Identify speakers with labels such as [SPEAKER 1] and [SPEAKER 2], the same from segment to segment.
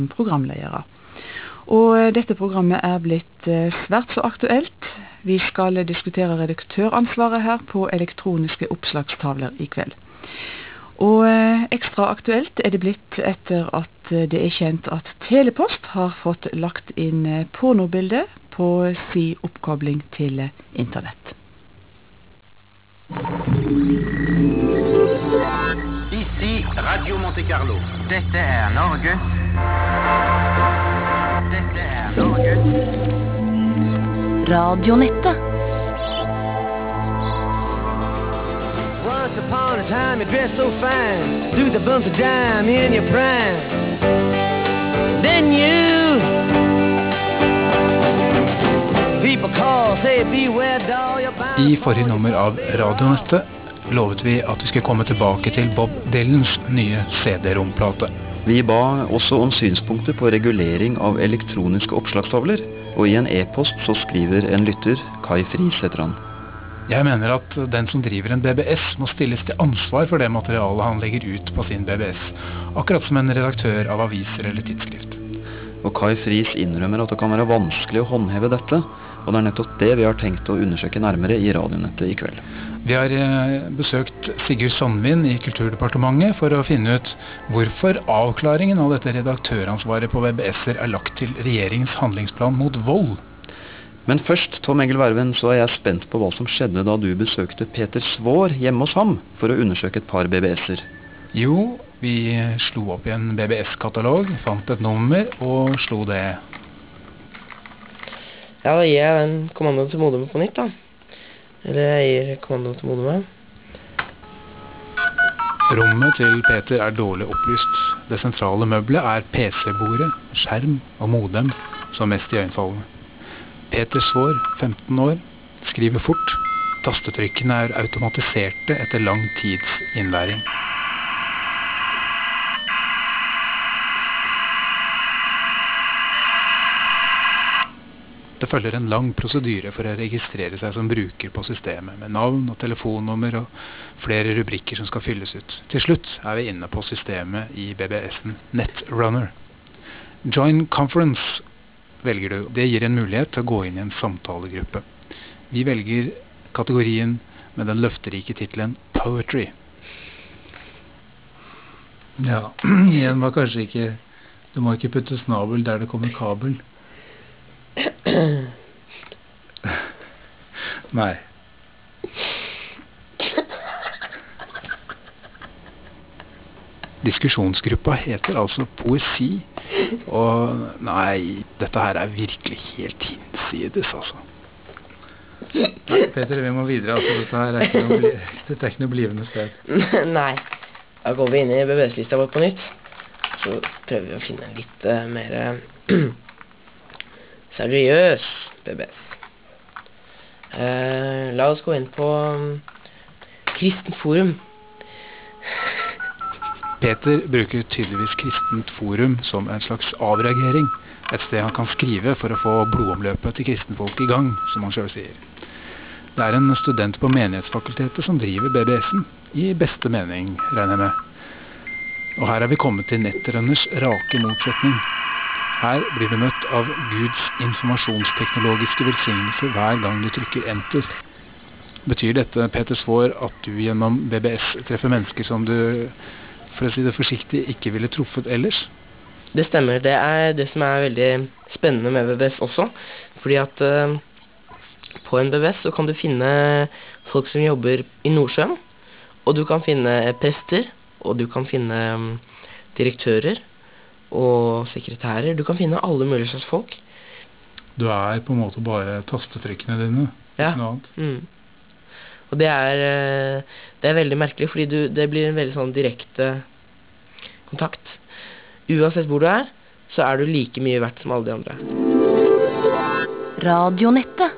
[SPEAKER 1] programledere. Og dette programmet blitt svært så aktuelt. Vi skal diskutere redaktøransvaret her på elektroniske oppslagstavler i kveld. Og ekstra aktuelt det blitt etter at det kjent at Telepost har fått lagt inn pornobilder på sin oppkobling til internett.
[SPEAKER 2] Ici Radio Monte Carlo. Dette Norge. Dette Norge.
[SPEAKER 3] Radionettet.
[SPEAKER 4] Once upon a time you dressed so fine, threw the bump of dime in your prime. Then you people call, say beware doll you're bound.
[SPEAKER 5] I forrige nummer av Radionettet lovet vi at vi skulle komme tilbake til Bob Dylans nye CD-romplate.
[SPEAKER 6] Vi ba også om synspunkter på regulering av elektroniske oppslagstavler, og i en e-post så skriver en lytter, Kai Friis heter han.
[SPEAKER 5] Jeg mener at den som driver en BBS må stilles til ansvar for det materialet han legger ut på sin BBS, akkurat som en redaktør av aviser eller tidsskrift.
[SPEAKER 6] Og Kai Friis innrømmer at det kan være vanskelig å håndheve dette, og det nettopp det vi har tenkt å undersøke nærmere i Radionettet i kveld.
[SPEAKER 5] Vi har besøkt Sigurd Sandvin i Kulturdepartementet for å finne ut hvorfor avklaringen av dette redaktøransvaret på BBS-er lagt til regjeringens handlingsplan mot vold.
[SPEAKER 6] Men først, Tom Egil Verven, så jeg spent på hva som skjedde da du besøkte Peter Svår hjemme hos ham for å undersøke et par BBS-er.
[SPEAKER 5] Jo, vi slo opp i en BBS-katalog, fant et nummer og slo det.
[SPEAKER 7] Ja, da gir jeg den kommandoen til modemet på nytt da. Eller jeg gir kommandoen til modemet.
[SPEAKER 5] Rommet til Peter dårlig opplyst. Det sentrale møbelet PC-bordet, skjerm og modem som mest i øynfallene. Peter Svår, 15 år, skriver fort. Tastetrykkene automatiserte etter lang tids innlæring. Det følger en lang prosedyre for å registrere seg som bruker på systemet, med navn og telefonnummer og flere rubrikker som skal fylles ut. Til slutt vi inne på systemet i BBS-en Netrunner. Join Conference velger du. Det gir en mulighet til å gå inn i en samtalegruppe. Vi velger kategorien med den løfterike titelen Poetry.
[SPEAKER 8] Ja, igjen var kanskje ikke... Du må ikke putte snabel der det kommer kabel. Nei.
[SPEAKER 5] Diskusjonsgruppa heter altså Poesi, og nei, dette her virkelig helt hinsides, altså.
[SPEAKER 8] Nei, Peter, vi må videre, altså, dette ikke noe blivende sted.
[SPEAKER 7] Nei, da går vi inn i BBS-lista vår på nytt, så prøver vi å finne en litt mer seriøs BBS. La oss gå inn på Kristent Forum.
[SPEAKER 5] Peter bruker tydeligvis Kristent Forum som en slags avreagering, et sted han kan skrive for å få blodomløpet til kristenfolk i gang, som han selv sier. Det en student på menighetsfakultetet som driver BBS-en, i beste mening, regner jeg med. Og her vi kommet til Netrunners rake motsetning. Her blir du møtt av Guds informasjonsteknologiske velsignelse hver gang du trykker enter. Betyr dette, Peter Svår, at du gjennom BBS treffer mennesker som du, for å si det forsiktig, ikke ville truffet ellers?
[SPEAKER 7] Det stemmer. Det det som veldig spennende med BBS også. Fordi at på en BBS så kan du finne folk som jobber i Nordsjøen, og du kan finne prester, og du kan finne direktører, og sekretærer. Du kan finne alle mulige slags folk.
[SPEAKER 8] Du på en måte bare tastetrykkene dine,
[SPEAKER 7] ja.
[SPEAKER 8] Ikke noe annet.
[SPEAKER 7] Og det veldig merkelig, fordi det blir en veldig sånn direkte kontakt. Uansett hvor du så du like mye verdt som alle de andre.
[SPEAKER 3] Radionettet.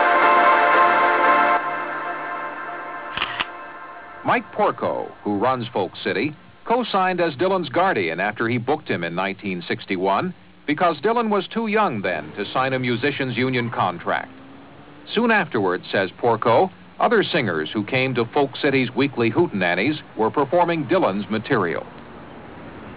[SPEAKER 9] Mike Porco, who runs Folk City, co-signed as Dylan's guardian after he booked him in 1961 because Dylan was too young then to sign a musician's union contract. Soon afterwards, says Porco, other singers who came to Folk City's weekly hootenannies were performing Dylan's material.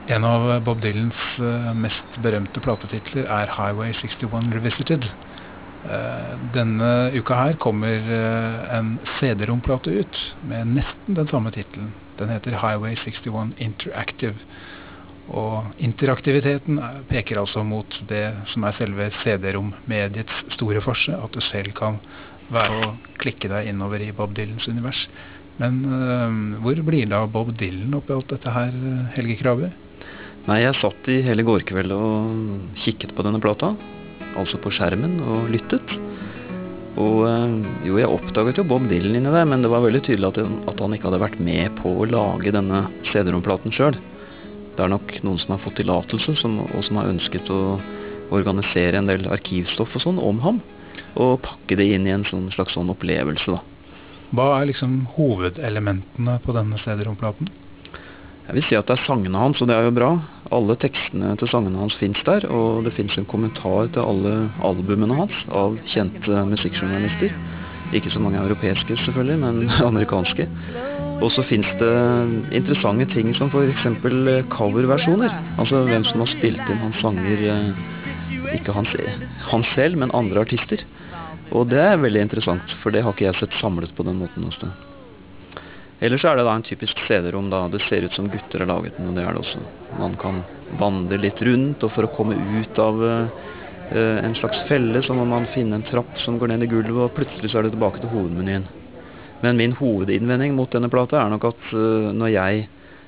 [SPEAKER 5] En av Bob Dylans mest berømte platetitler er Highway 61 Revisited. Denne uka her kommer en CD-romplate ut med nesten den samme titelen. Den heter Highway 61 Interactive. Og interaktiviteten peker altså mot det som er selve CD-rom-mediets store forse, at du selv kan være og klikke deg innover i Bob Dylans univers. Men hvor blir det av Bob Dylan oppi alt dette her, Helge Krabbe?
[SPEAKER 6] Nei, jeg satt i hele går kveld og kikket på denne plata, altså på skjermen, og lyttet. Og jo, jeg oppdaget jo Bob Dylan inni det, men det var veldig tydelig at han ikke hadde vært med på å lage denne CD-romplaten selv. Det er nok noen som har fått tillatelse, og som har ønsket å organisere en del arkivstoff og sånn om ham, og pakke det inn i en slags opplevelse da.
[SPEAKER 5] Hva er liksom hovedelementene på denne CD-romplaten?
[SPEAKER 6] Jeg vil si at det er sangene hans, og det er jo bra. Alle tekstene til sangene hans finnes der, og det finnes en kommentar til alle albumene hans av kjente musikkjournalister. Ikke så mange europeiske selvfølgelig, men amerikanske. Og så finnes det interessante ting som for eksempel coverversjoner. Altså hvem som har spilt inn hans sanger, ikke han selv, men andre artister. Og det er veldig interessant, for det har ikke jeg sett samlet på den måten noe sted. Ellers er det da en typisk CD-rom da. Det ser ut som gutter har laget den, og det er det også. Man kan vandre litt rundt, og for å komme ut av en slags felle, så må man finne en trapp som går ned i gulvet, og plutselig så er det tilbake til hovedmenyen. Men min hovedinnvending mot denne plata er nok at når jeg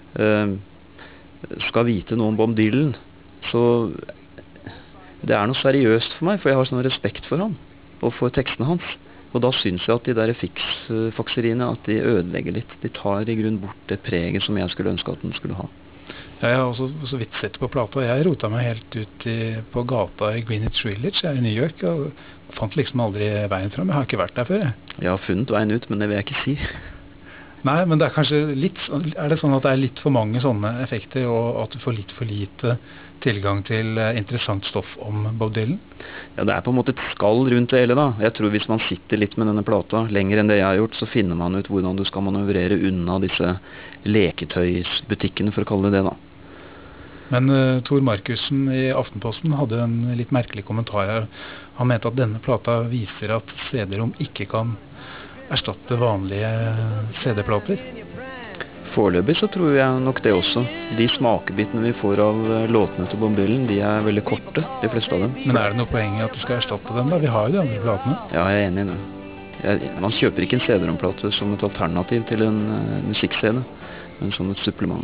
[SPEAKER 6] skal vite noe om Bob Dylan, så det er noe seriøst for meg, for jeg har sånn respekt for han, og for tekstene hans. Og da synes jeg at de der fakseriene, at de ødelegger litt. De tar i grunn bort det preget som jeg skulle ønske at den skulle ha.
[SPEAKER 5] Jeg har også så vidt sett på plata. Jeg rota meg helt ut på gata i Greenwich Village i New York, og fant liksom aldri veien fram. Jeg har ikke vært der før, jeg.
[SPEAKER 6] Jeg har funnet veien ut, men det vil jeg ikke si.
[SPEAKER 5] Nei, men det er kanskje litt, er det sånn at det er litt for mange sånne effekter, og at du får litt for lite tilgang til interessant stoff om Bob Dylan?
[SPEAKER 6] Ja, det er på en måte et skall rundt det hele da. Jeg tror hvis man sitter litt med denne plata lenger enn det jeg har gjort, så finner man ut hvordan du skal manøvrere unna disse leketøysbutikkene, for å kalle det da.
[SPEAKER 5] Men Tor Markussen i Aftenposten hadde en litt merkelig kommentar her. Han mente at denne plata viser at CD-rom ikke kan erstatte vanlige CD-plater.
[SPEAKER 6] Foreløpig så tror jeg nok det også. De smakebitene vi får av låtene til Bob Dylan, de er veldig korte, de fleste av dem.
[SPEAKER 5] Men er det noe poeng i at du skal erstatte dem da? Vi har jo de andre platene.
[SPEAKER 6] Ja, jeg er enig i det. Man kjøper ikke en CD-romplate som et alternativ til en musikk-CD, men som et supplement.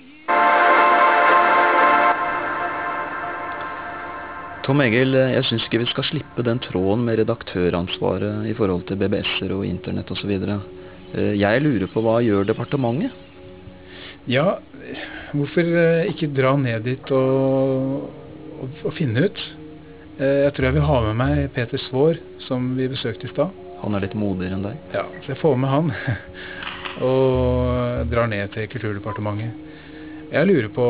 [SPEAKER 6] Tom Egil, jeg synes ikke vi skal slippe den tråden med redaktøransvaret i forhold til BBS-er og internett og så videre. Jeg lurer på hva gjør departementet?
[SPEAKER 5] Ja, hvorfor ikke dra ned dit og finne ut? Jeg tror jeg vil ha med meg Peter Svår, som vi besøkte i sted.
[SPEAKER 6] Han er litt modigere enn deg.
[SPEAKER 5] Ja, så jeg får med han og drar ned til Kulturdepartementet. Jeg lurer på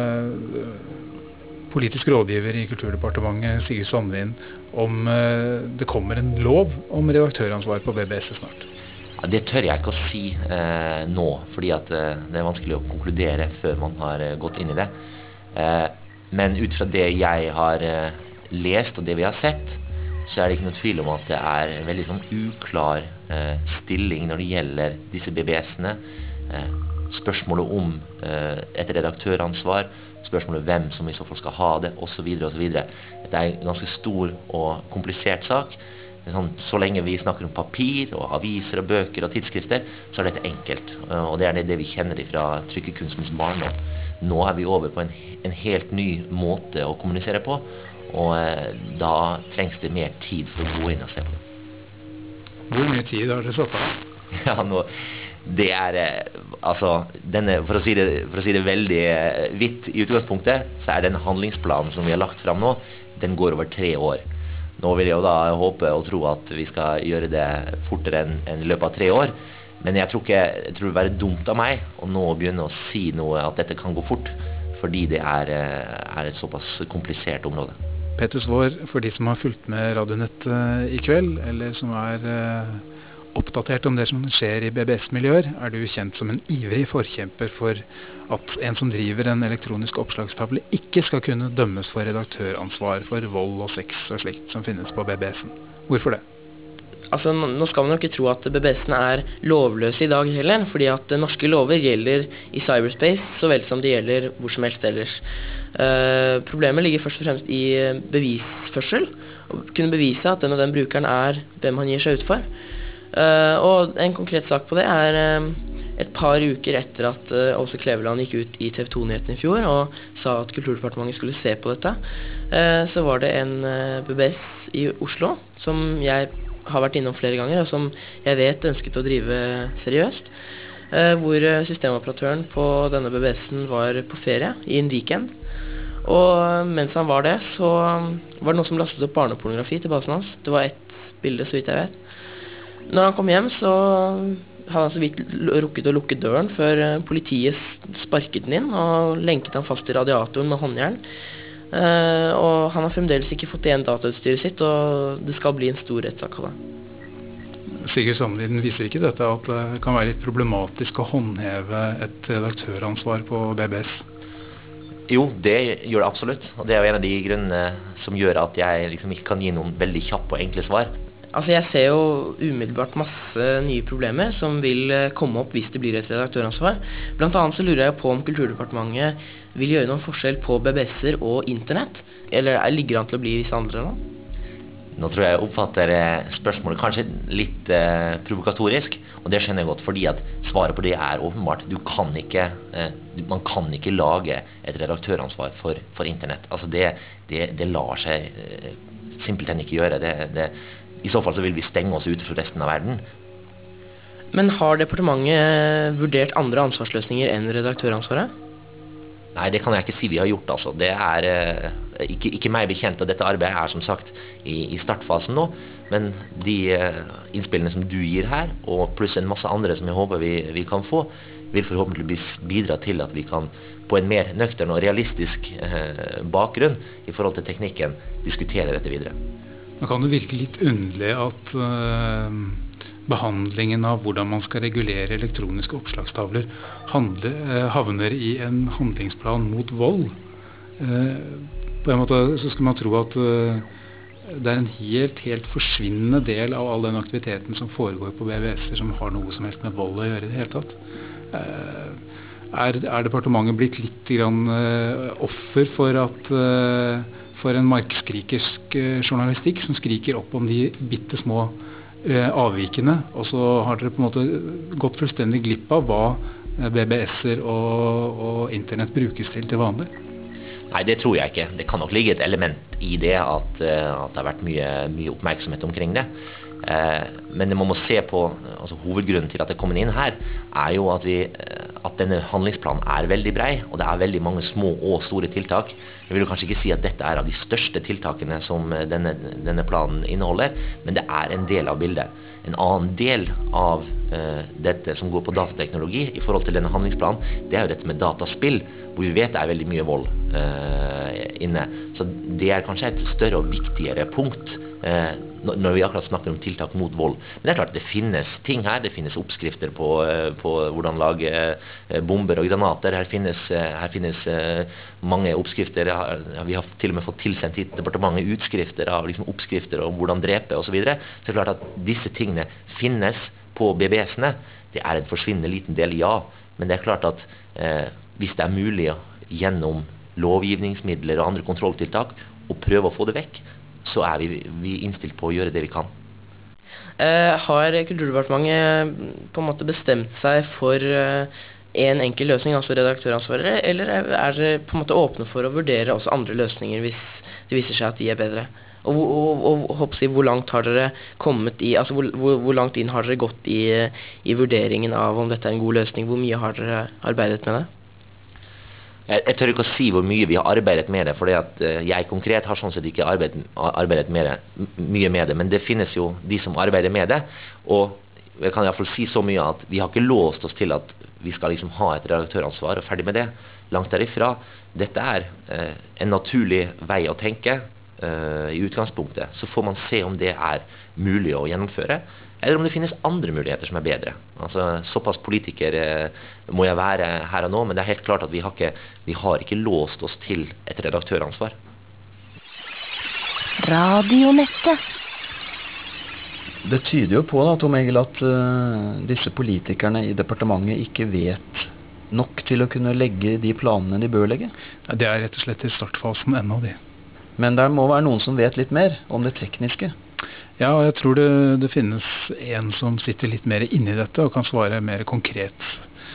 [SPEAKER 5] politisk rådgiver i Kulturdepartementet, Sigurd Sandvin, om det kommer en lov om redaktøransvar på BBS snart.
[SPEAKER 3] Ja, det tør jeg ikke å si nå, fordi at det er vanskelig å konkludere før man har gått inn i det. Men ut fra det jeg har lest og det vi har sett, så er det ikke noe tvil om at det er en veldig sånn uklar stilling når det gjelder disse BBS-ene. Spørsmålet om et redaktøransvar, spørsmålet hvem som i så fall skal ha det, og så videre og så videre. Det er en ganske stor og komplisert sak. Så lenge vi snakker om papir og aviser og bøker og tidsskrifter, så er dette enkelt. Og det er det vi kjenner fra trykkekunstens barndom. Nå er vi over på en helt ny måte å kommunisere på, og da trengs det mer tid for å gå inn og se på det.
[SPEAKER 5] Hvor mye tid har dere satt av?
[SPEAKER 3] Ja, det er, altså, for å si det veldig vidt i utgangspunktet, så er den handlingsplanen som vi har lagt frem nå, den går over 3 år. Nå vil jeg jo da håpe og tro at vi skal gjøre det fortere enn i løpet av 3 år, men jeg tror det vil være dumt av meg å nå begynne å si noe at dette kan gå fort, fordi det er et såpass komplisert område.
[SPEAKER 5] Peter Svår, for de som har fulgt med Radionett i kveld, eller som er oppdatert om det som skjer i BBS-miljøer, er du kjent som en ivrig forkjemper for at en som driver en elektronisk oppslagstavle ikke skal kunne dømmes for redaktøransvar for vold og sex og slikt som finnes på BBS-en. Hvorfor det?
[SPEAKER 7] Altså, nå skal man jo ikke tro at BBS-ene er lovløse i dag heller, fordi at norske lover gjelder i cyberspace så vel som det gjelder hvor som helst ellers. Problemet ligger først og fremst i bevisførsel, å kunne bevise at den og den brukeren er hvem han gir seg ut for. Og en konkret sak på det er et par uker etter at Åse Kleveland gikk ut i TV 2-nyheten i fjor og sa at Kulturdepartementet skulle se på dette, så var det en BBS i Oslo som jeg har vært innom flere ganger, og som jeg vet ønsket å drive seriøst, hvor systemoperatøren på denne BBS-en var på ferie i en weekend. Og mens han var det, så var det noen som lastet opp barnepornografi til basen hans. Det var ett bilde, så vidt jeg vet. Når han kom hjem, så hadde han så vidt rukket å lukke døren før politiet sparket den inn og lenket han fast i radiatoren med håndjern. Og han har fremdeles ikke fått igjen datautstyret sitt, og det skal bli en stor rettssak av det.
[SPEAKER 5] Sigurd Sandliden, viser ikke dette at det kan være litt problematisk å håndheve et redaktøransvar på BBS?
[SPEAKER 3] Jo, det gjør det absolutt, og det er jo en av de grunnene som gjør at jeg liksom ikke kan gi noen veldig kjappe og enkle svar.
[SPEAKER 7] Altså, jeg ser jo umiddelbart masse nye problemer som vil komme opp hvis det blir et redaktøransvar. Blant annet så lurer jeg på om Kulturdepartementet vil gjøre noen forskjell på BBS-er og internett, eller ligger han til å bli visse andre nå?
[SPEAKER 3] Nå tror jeg oppfatter spørsmålet kanskje litt provokatorisk, og det skjønner jeg godt, fordi at svaret på det er åpenbart. Man kan ikke lage et redaktøransvar for internett. Altså det lar seg simpelthen ikke gjøre. I så fall så vil vi stenge oss ute fra resten av verden.
[SPEAKER 7] Men har departementet vurdert andre ansvarsløsninger enn redaktøransvaret?
[SPEAKER 3] Nei, det kan jeg ikke si vi har gjort, altså. Det er ikke meg bekjent, og dette arbeidet er som sagt i startfasen nå, men de innspillene som du gir her, og pluss en masse andre som jeg håper vi kan få, vil forhåpentligvis bidra til at vi kan på en mer nøktern og realistisk bakgrunn i forhold til teknikken diskutere dette videre.
[SPEAKER 5] Nå kan det virke litt underlig at behandlingen av hvordan man skal regulere elektroniske oppslagstavler havner i en handlingsplan mot vold. På en måte så skal man tro at det er en helt forsvinnende del av all den aktiviteten som foregår på BBS-er som har noe som helst med vold å gjøre i det hele tatt. Er departementet blitt litt grann offer for en markskrikersk journalistikk som skriker opp om de bittesmå avvikene, og så har dere på en måte gått fullstendig glipp av hva BBS-er og internett brukes til vanlig?
[SPEAKER 3] Nei, det tror jeg ikke. Det kan nok ligge et element i det at det har vært mye oppmerksomhet omkring det. Men man må se på, altså hovedgrunnen til at det kommer inn her, er jo at denne handlingsplanen er veldig brei, og det er veldig mange små og store tiltak. Jeg vil jo kanskje ikke si at dette er av de største tiltakene som denne planen inneholder, men det er en del av bildet. En annen del av dette som går på datateknologi i forhold til denne handlingsplanen, det er jo dette med dataspill, hvor vi vet det er veldig mye vold inne. Så det er kanskje et større og viktigere punkt når vi akkurat snakker om tiltak mot vold. Men det er klart, det finnes ting her, det finnes oppskrifter på hvordan lage bomber og granater. Her finnes mange oppskrifter. Vi har til og med fått tilsendt hit departementet utskrifter av liksom oppskrifter om hvordan drepe og så videre. Så det er klart at disse tingene finnes på BBS-ene. Det er en forsvinnende liten del, ja. Men det er klart at hvis det er mulig gjennom lovgivningsmidler og andre kontrolltiltak å prøve å få det vekk, så er vi innstilt på å gjøre det vi kan.
[SPEAKER 7] Har Kulturdepartementet på en måte bestemt seg for en enkel løsning, altså redaktøransvaret, eller er dere på en måte åpne for å vurdere også andre løsninger hvis det viser seg at de er bedre? Og hvor langt har dere kommet i, altså hvor langt inn har dere gått i vurderingen av om dette er en god løsning? Hvor mye har dere arbeidet med det?
[SPEAKER 3] Jeg tør ikke å si hvor mye vi har arbeidet med det, fordi at jeg konkret har sånn sett ikke arbeidet mye med det, men det finnes jo de som arbeider med det, og jeg kan i hvert fall si så mye at vi har ikke låst oss til at vi skal liksom ha et redaktøransvar og ferdig med det, langt derifra. Dette er en naturlig vei å tenke, i utgangspunktet, så får man se om det er mulig å gjennomføre, eller om det finnes andre muligheter som er bedre. Altså, såpass politiker må jeg være her og nå, men det er helt klart at vi har ikke låst oss til et redaktøransvar.
[SPEAKER 10] Radionettet.
[SPEAKER 6] Det tyder jo på da, Tom Egil, at disse politikerne i departementet ikke vet nok til å kunne legge de planene de bør legge.
[SPEAKER 5] Ja, det er rett og slett i startfasen ennå, de.
[SPEAKER 6] Men det må være noen som vet litt mer om det tekniske.
[SPEAKER 5] Ja, og jeg tror det finnes en som sitter litt mer inne i dette og kan svare mer konkret.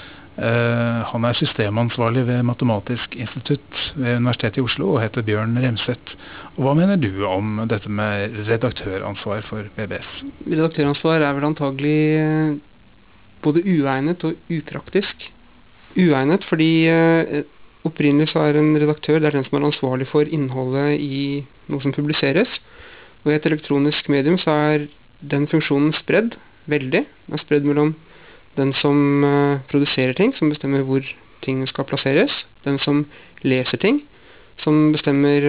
[SPEAKER 5] Han er systemansvarlig ved Matematisk institutt ved Universitetet i Oslo og heter Bjørn Remseth. Og hva mener du om dette med redaktøransvar for BBS?
[SPEAKER 11] Redaktøransvar er vel antagelig både uegnet og upraktisk. Uegnet fordi opprinnelig så er en redaktør det er den som er ansvarlig for innholdet i noe som publiseres. Og i et elektronisk medium så er den funksjonen spredd veldig. Den er spredd mellom den som produserer ting, som bestemmer hvor tingene skal plasseres. Den som leser ting, som bestemmer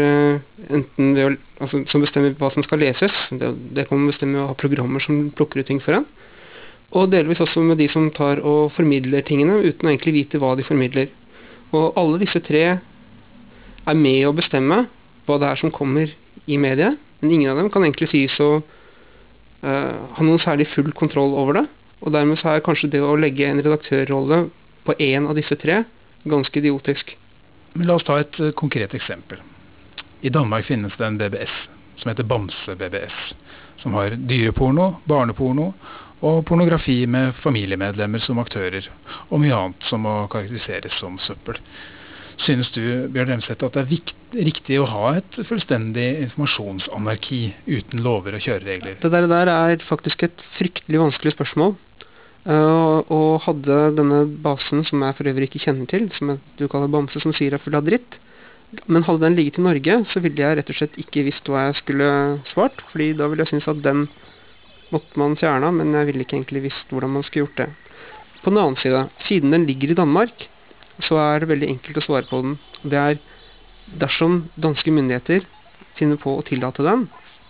[SPEAKER 11] som bestemmer hva som skal leses. Det kan man bestemme å ha programmer som plukker ut ting for en. Og delvis også med de som tar og formidler tingene, uten å egentlig vite hva de formidler. Og alle disse tre er med å bestemme hva det er som kommer i mediet, men ingen av dem kan egentlig sies å ha noen særlig full kontroll over det. Og dermed så er kanskje det å legge en redaktørrolle på en av disse tre ganske idiotisk.
[SPEAKER 5] Men la oss ta et konkret eksempel. I Danmark finnes det en BBS som heter Bamse BBS, som har dyreporno, barneporno og pornografi med familiemedlemmer som aktører, og mye annet som må karakteriseres som søppel. Synes du, Bjørn Remseth, at det er riktig å ha et fullstendig informasjonsanarki uten lover og kjøreregler?
[SPEAKER 11] Det der er faktisk et fryktelig vanskelig spørsmål. Og hadde denne basen, som jeg for øvrig ikke kjenner til, som du kaller Bamse, som sier er full av dritt, men hadde den ligget i Norge, så ville jeg rett og slett ikke visst hva jeg skulle svart, fordi da ville jeg synes at den måtte man fjerne, men jeg ville ikke egentlig visst hvordan man skulle gjort det. På den annen side, siden den ligger i Danmark, så er det veldig enkelt å svare på den. Det er dersom danske myndigheter finner på å tillate den,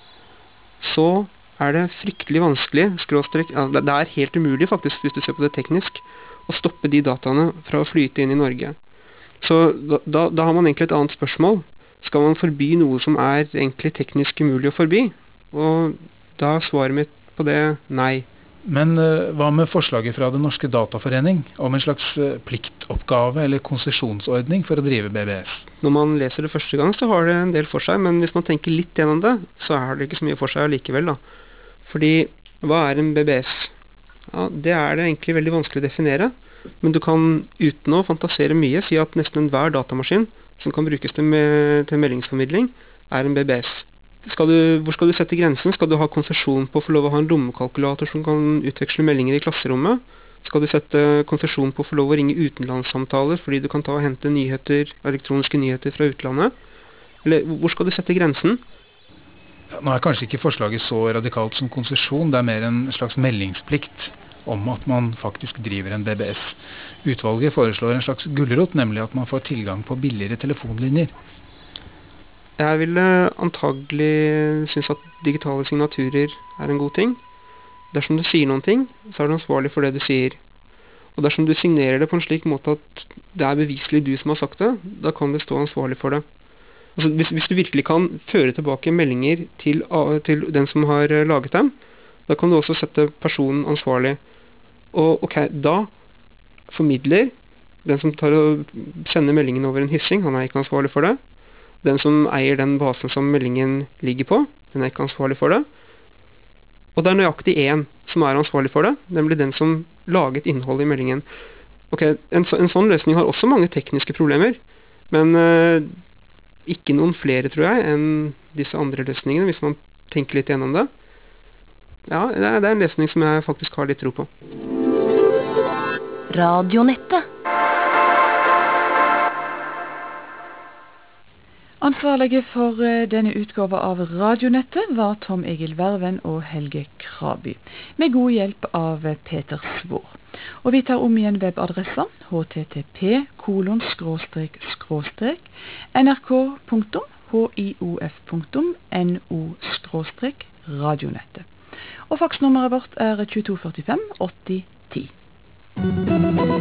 [SPEAKER 11] så er det fryktelig vanskelig, det er helt umulig faktisk, hvis du ser på det teknisk, å stoppe de dataene fra å flyte inn i Norge. Så da har man egentlig et annet spørsmål. Skal man forby noe som er egentlig teknisk umulig å forby? Og da er svaret mitt på det nei.
[SPEAKER 5] Men hva med forslaget fra Den norske dataforening om en slags pliktoppgave eller konsesjonsordning for å drive BBS?
[SPEAKER 11] Når man leser det første gang, så har det en del for seg, men hvis man tenker litt gjennom det, så er det ikke så mye for seg likevel da. Fordi, hva er en BBS? Ja, det er det egentlig veldig vanskelig å definere, men du kan uten å fantasere mye si at nesten enhver datamaskin som kan brukes til meldingsformidling er en BBS. Hvor skal du sette grensen? Skal du ha konsesjon på å få lov å ha en lommekalkulator som kan utveksle meldinger i klasserommet? Skal du sette konsesjon på å få lov å ringe utenlandssamtaler fordi du kan ta og hente elektroniske nyheter fra utlandet? Eller hvor skal du sette grensen?
[SPEAKER 5] Nå er kanskje ikke forslaget så radikalt som konsesjon, det er mer en slags meldingsplikt om at man faktisk driver en BBS. Utvalget foreslår en slags gulrot, nemlig at man får tilgang på billigere telefonlinjer.
[SPEAKER 11] Jeg ville antagelig synes at digitale signaturer er en god ting. Dersom du sier noen ting, så er du ansvarlig for det du sier. Og dersom du signerer det på en slik måte at det er beviselig du som har sagt det, da kan du stå ansvarlig for det. Altså, hvis du virkelig kan føre tilbake meldinger til den som har laget dem, da kan du også sette personen ansvarlig. Og ok, da formidler den som tar og sender meldingen over en hissing, han er ikke ansvarlig for det. Den som eier den basen som meldingen ligger på, den er ikke ansvarlig for det. Og det er nøyaktig en som er ansvarlig for det, nemlig den som laget innholdet i meldingen. Ok, en sånn løsning har også mange tekniske problemer, men ikke noen flere, tror jeg, enn disse andre løsningene, hvis man tenker litt gjennom det. Ja, det er en løsning som jeg faktisk har litt tro på.
[SPEAKER 10] Radionettet.
[SPEAKER 1] Ansvarlige for denne utgave av Radionettet var Tom Egil Verven og Helge Kraby, med god hjelp av Peter Svår. Og vi tar om igjen webadressen http:// nrk.no hiof.no/radionettet. Og faksnummeret vårt er 2245 80 10.